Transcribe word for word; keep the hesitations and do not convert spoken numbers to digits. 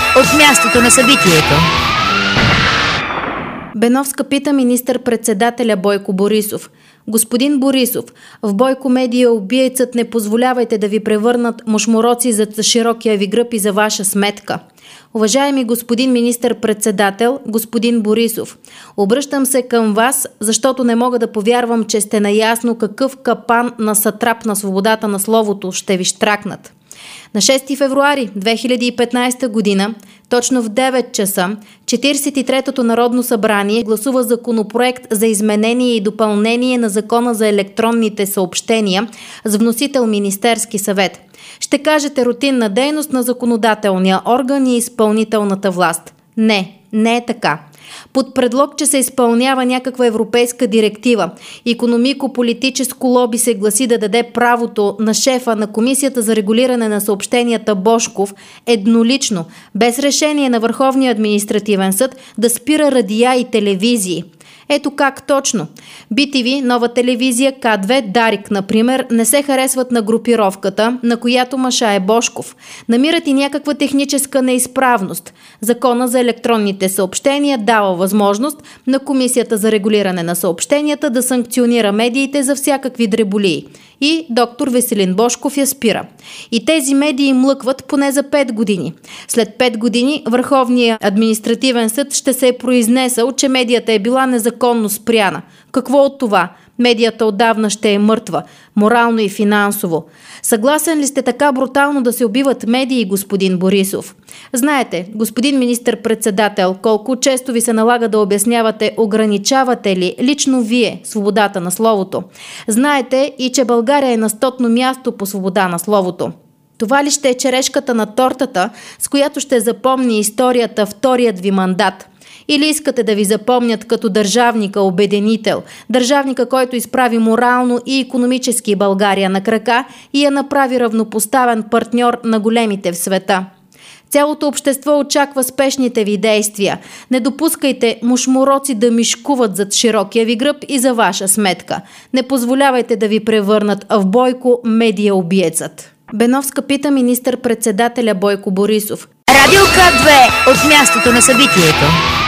от мястото на събитието. Беновска пита министър-председателя Бойко Борисов. Господин Борисов, в Бойко Медия убиецът не позволявайте да ви превърнат мушмуроци зад широкия ви гръб и за ваша сметка. Уважаеми господин министър-председател, господин Борисов, обръщам се към вас, защото не мога да повярвам, че сте наясно какъв капан на сатрап на свободата на словото ще ви щракнат. На шести февруари две хиляди и петнадесета година, точно в девет часа, четиридесет и третото Народно събрание гласува законопроект за изменение и допълнение на Закона за електронните съобщения с вносител Министерски съвет. Ще кажете рутинна дейност на законодателния орган и изпълнителната власт. Не, не е така. Под предлог, че се изпълнява някаква европейска директива, икономико-политическо лоби се гласи да даде правото на шефа на Комисията за регулиране на съобщенията Божков еднолично, без решение на Върховния административен съд, да спира радиа и телевизии. Ето как точно. Би ти ви, Нова телевизия, К две, Дарик, например, не се харесват на групировката, на която машае Божков. Намират и някаква техническа неизправност. Закона за електронните съобщения дава възможност на Комисията за регулиране на съобщенията да санкционира медиите за всякакви дреболии. И доктор Веселин Божков я спира. И тези медии млъкват поне за пет години. След пет години Върховният административен съд ще се е произнесъл, че медията е била незаконно спряна. Какво от това? Медията отдавна ще е мъртва, морално и финансово. Съгласен ли сте така брутално да се убиват медии, господин Борисов? Знаете, господин министър-председател, колко често ви се налага да обяснявате, ограничавате ли лично вие свободата на словото? Знаете и, че България е на стотно място по свобода на словото. Това ли ще е черешката на тортата, с която ще запомни историята вторият ви мандат? Или искате да ви запомнят като държавника обединител, държавника, който изправи морално и икономически България на крака и я направи равнопоставен партньор на големите в света? Цялото общество очаква спешните ви действия. Не допускайте мушмуроци да мишкуват зад широкия ви гръб и за ваша сметка. Не позволявайте да ви превърнат в Бойко Медия убиецът. Беновска пита министър-председателя Бойко Борисов. Радио К две от мястото на събитието.